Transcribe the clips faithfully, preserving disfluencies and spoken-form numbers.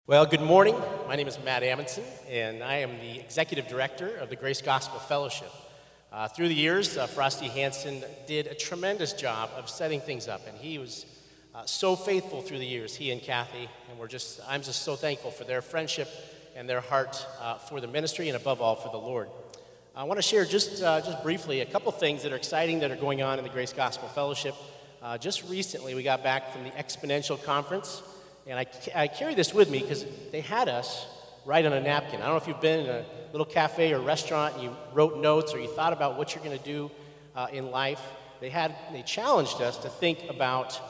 Well, good morning. My name is Matt Amundson, and I am the Executive Director of the Grace Gospel Fellowship. Uh, through the years, uh, Frosty Hansen did a tremendous job of setting things up, and he was uh, so faithful through the years, he and Kathy, and we're just, I'm just so thankful for their friendship and their heart uh, for the ministry, and above all, for the Lord. I want to share just, uh, just briefly a couple things that are exciting that are going on in the Grace Gospel Fellowship. Uh, just recently, we got back from the Exponential Conference. And I, I carry this with me because they had us write on a napkin. I don't know if you've been in a little cafe or restaurant and you wrote notes or you thought about what you're going to do uh, in life. They had they challenged us to think about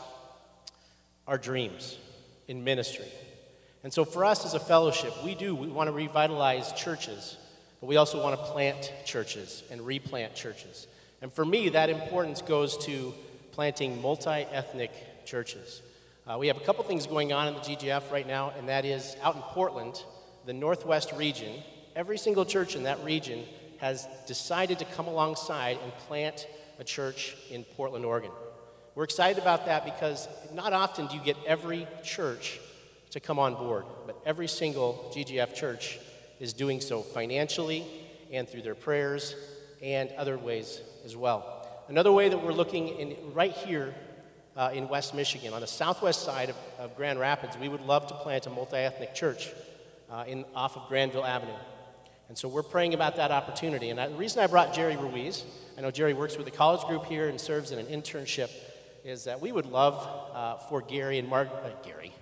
our dreams in ministry. And so for us as a fellowship, we do, we want to revitalize churches, but we also want to plant churches and replant churches. And for me, that importance goes to planting multi-ethnic churches. Uh, we have a couple things going on in the G G F right now, and that is out in Portland, the Northwest region. Every single church in that region has decided to come alongside and plant a church in Portland, Oregon. We're excited about that because not often do you get every church to come on board, but every single G G F church is doing so financially and through their prayers and other ways as well. Another way that we're looking in right here Uh, in West Michigan, on the southwest side of, of Grand Rapids, we would love to plant a multi-ethnic church uh, in, off of Granville Avenue. And so we're praying about that opportunity. And I, the reason I brought Jerry Ruiz, I know Jerry works with the college group here and serves in an internship, is that we would love uh, for Gary and Mark, uh, Gary.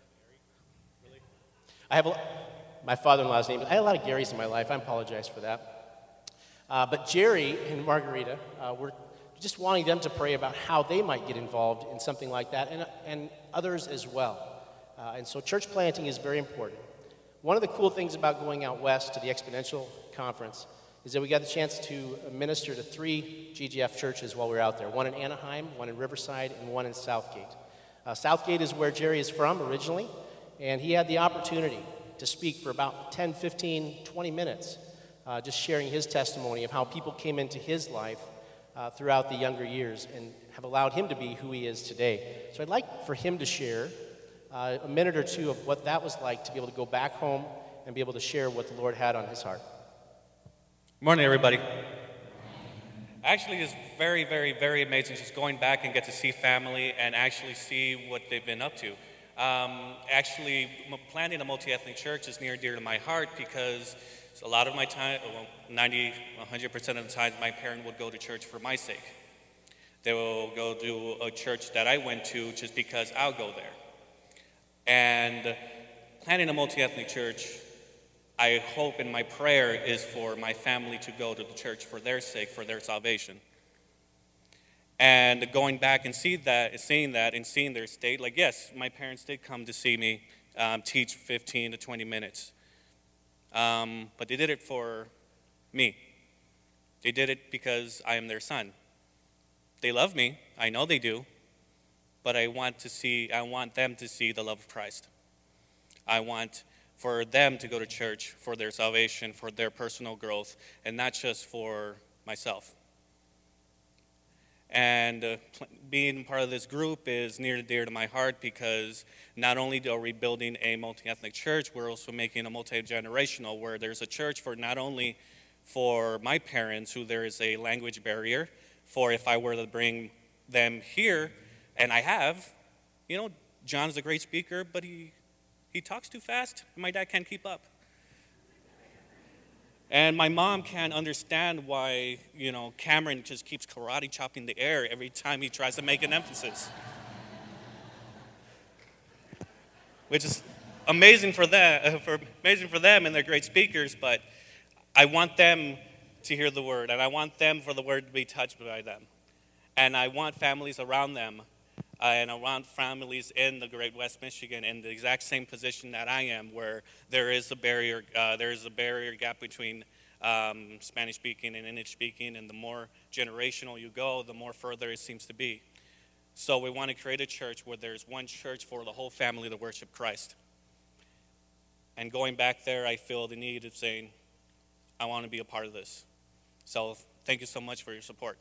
Really? I have a, my father-in-law's name, I had a lot of Garys in my life, I apologize for that. Uh, but Jerry and Margarita uh, were just wanting them to pray about how they might get involved in something like that, and, and others as well. Uh, and so church planting is very important. One of the cool things about going out west to the Exponential Conference is that we got the chance to minister to three G G F churches while we were out there, one in Anaheim, one in Riverside, and one in Southgate. Uh, Southgate is where Jerry is from originally, and he had the opportunity to speak for about ten, fifteen, twenty minutes, uh, just sharing his testimony of how people came into his life Uh, throughout the younger years and have allowed him to be who he is today. So I'd like for him to share uh, a minute or two of what that was like to be able to go back home and be able to share what the Lord had on his heart. Morning, everybody. Actually, it's very, very, very amazing just going back and get to see family and actually see what they've been up to. Um, actually, planning a multi-ethnic church is near and dear to my heart because a lot of my time, well, ninety, one hundred percent of the time, my parent would go to church for my sake. They will go to a church that I went to just because I'll go there. And planning a multi-ethnic church, I hope and my prayer is for my family to go to the church for their sake, for their salvation. And going back and see that, seeing that and seeing their state, like yes, my parents did come to see me um, teach fifteen to twenty minutes. Um, but they did it for me. They did it because I am their son. They love me, I know they do, but I want to see, I want them to see the love of Christ. I want for them to go to church for their salvation, for their personal growth, and not just for myself. And uh, being part of this group is near and dear to my heart because not only are we building a multi-ethnic church, we're also making a multi-generational where there's a church for not only for my parents, who there is a language barrier, for if I were to bring them here, and I have, you know, John's a great speaker, but he, he talks too fast, and my dad can't keep up. And my mom can't understand why, you know, Cameron just keeps karate chopping the air every time he tries to make an emphasis. Which is amazing for them, for, amazing for them, and they're great speakers, but I want them to hear the word, and I want them for the word to be touched by them. And I want families around them, uh, and I want families in the Great West Michigan in the exact same position that I am, where there is a barrier, uh, there is a barrier gap between um, Spanish-speaking and English-speaking, and the more generational you go, the more further it seems to be. So we want to create a church where there's one church for the whole family to worship Christ. And going back there, I feel the need of saying, I want to be a part of this. So thank you so much for your support.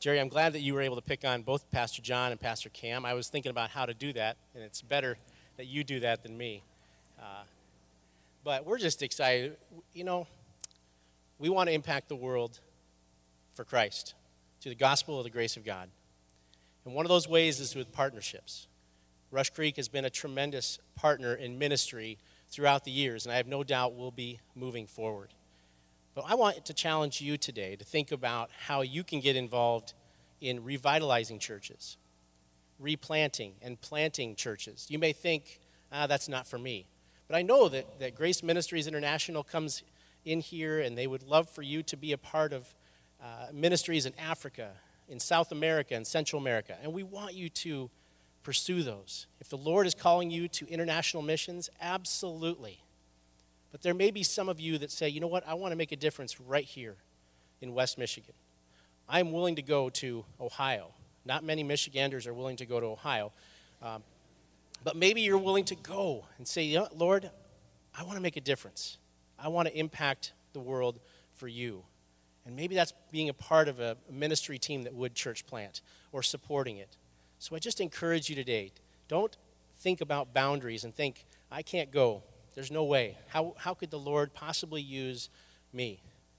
Jerry, I'm glad that you were able to pick on both Pastor John and Pastor Cam. I was thinking about how to do that, and it's better that you do that than me. Uh, but we're just excited. You know, we want to impact the world for Christ, through the gospel of the grace of God. And one of those ways is with partnerships. Rush Creek has been a tremendous partner in ministry throughout the years, and I have no doubt will be moving forward. But I want to challenge you today to think about how you can get involved in revitalizing churches, replanting and planting churches. You may think, ah, that's not for me. But I know that, that Grace Ministries International comes in here, and they would love for you to be a part of uh, ministries in Africa, in South America, and Central America. And we want you to pursue those. If the Lord is calling you to international missions, absolutely. But there may be some of you that say, you know what, I want to make a difference right here in West Michigan. I'm willing to go to Ohio. Not many Michiganders are willing to go to Ohio. Um, but maybe you're willing to go and say, you know, Lord, I want to make a difference. I want to impact the world for you. And maybe that's being a part of a ministry team that would church plant or supporting it. So I just encourage you today, don't think about boundaries and think, I can't go. There's no way. How, how could the Lord possibly use me?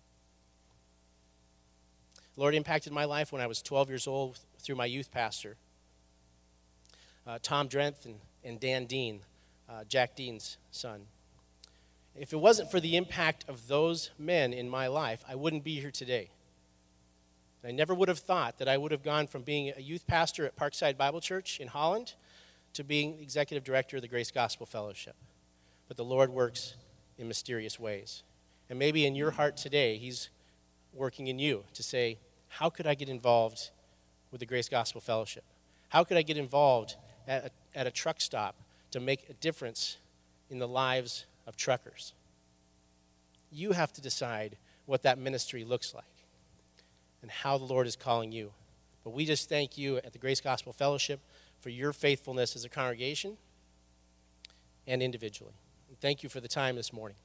The Lord impacted my life when I was twelve years old through my youth pastor, uh, Tom Drenth and, and Dan Dean, uh, Jack Dean's son. If it wasn't for the impact of those men in my life, I wouldn't be here today. I never would have thought that I would have gone from being a youth pastor at Parkside Bible Church in Holland to being executive director of the Grace Gospel Fellowship. But the Lord works in mysterious ways. And maybe in your heart today, he's working in you to say, how could I get involved with the Grace Gospel Fellowship? How could I get involved at a, at a truck stop to make a difference in the lives of truckers? You have to decide what that ministry looks like and how the Lord is calling you. But we just thank you at the Grace Gospel Fellowship for your faithfulness as a congregation and individually. Thank you for the time this morning.